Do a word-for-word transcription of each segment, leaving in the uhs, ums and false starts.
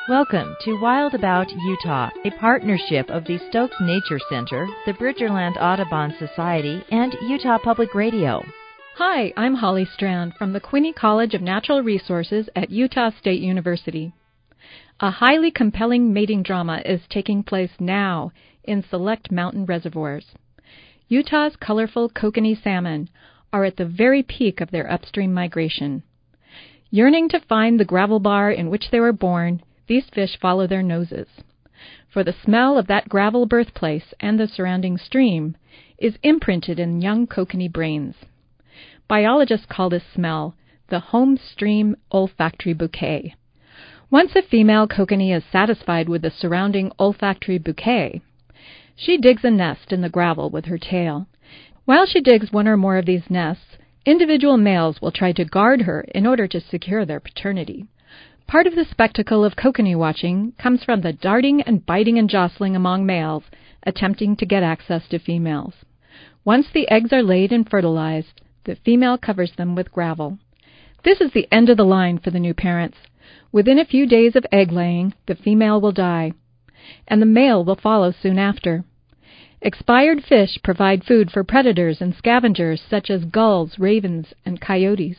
Welcome to Wild About Utah, a partnership of the Stokes Nature Center, the Bridgerland Audubon Society, and Utah Public Radio. Hi, I'm Holly Strand from the Quinney College of Natural Resources at Utah State University. A highly compelling mating drama is taking place now in select mountain reservoirs. Utah's colorful kokanee salmon are at the very peak of their upstream migration. Yearning to find the gravel bar in which they were born, these fish follow their noses. For the smell of that gravel birthplace and the surrounding stream is imprinted in young kokanee brains. Biologists call this smell the home stream olfactory bouquet. Once a female kokanee is satisfied with the surrounding olfactory bouquet, she digs a nest in the gravel with her tail. While she digs one or more of these nests, individual males will try to guard her in order to secure their paternity. Part of the spectacle of kokanee watching comes from the darting and biting and jostling among males attempting to get access to females. Once the eggs are laid and fertilized, the female covers them with gravel. This is the end of the line for the new parents. Within a few days of egg laying, the female will die, and the male will follow soon after. Expired fish provide food for predators and scavengers such as gulls, ravens, and coyotes.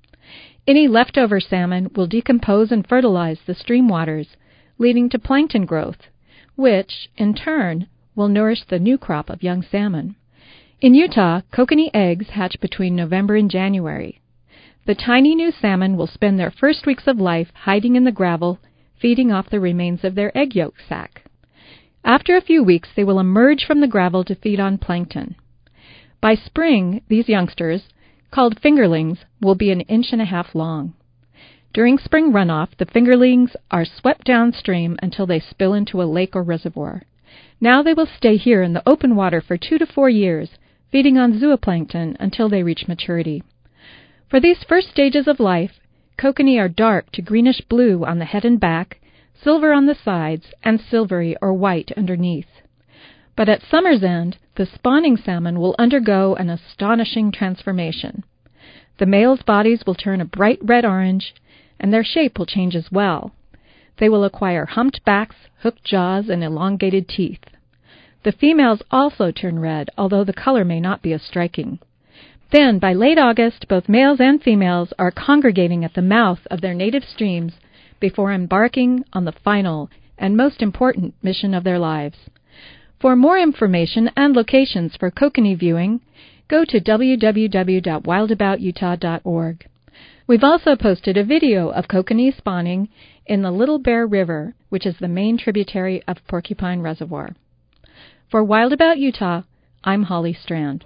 Any leftover salmon will decompose and fertilize the stream waters, leading to plankton growth, which, in turn, will nourish the new crop of young salmon. In Utah, kokanee eggs hatch between November and January. The tiny new salmon will spend their first weeks of life hiding in the gravel, feeding off the remains of their egg yolk sac. After a few weeks, they will emerge from the gravel to feed on plankton. By spring, these youngsters, called fingerlings, will be an inch and a half long. During spring runoff, the fingerlings are swept downstream until they spill into a lake or reservoir. Now they will stay here in the open water for two to four years, feeding on zooplankton until they reach maturity. For these first stages of life, kokanee are dark to greenish blue on the head and back, silver on the sides, and silvery or white underneath. But at summer's end, the spawning salmon will undergo an astonishing transformation. The males' bodies will turn a bright red-orange, and their shape will change as well. They will acquire humped backs, hooked jaws, and elongated teeth. The females also turn red, although the color may not be as striking. Then, by late August, both males and females are congregating at the mouth of their native streams before embarking on the final and most important mission of their lives. For more information and locations for kokanee viewing, go to w w w dot wild about utah dot org. We've also posted a video of kokanee spawning in the Little Bear River, which is the main tributary of Porcupine Reservoir. For Wild About Utah, I'm Holly Strand.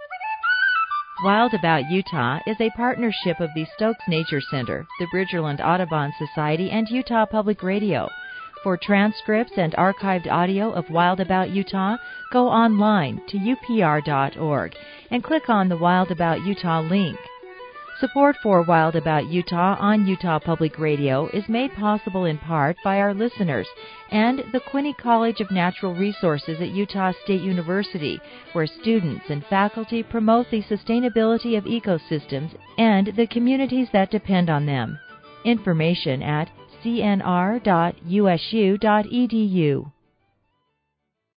Wild About Utah is a partnership of the Stokes Nature Center, the Bridgerland Audubon Society, and Utah Public Radio. For transcripts and archived audio of Wild About Utah, go online to u p r dot org and click on the Wild About Utah link. Support for Wild About Utah on Utah Public Radio is made possible in part by our listeners and the Quinney College of Natural Resources at Utah State University, where students and faculty promote the sustainability of ecosystems and the communities that depend on them. Information at c n r dot u s u dot e d u.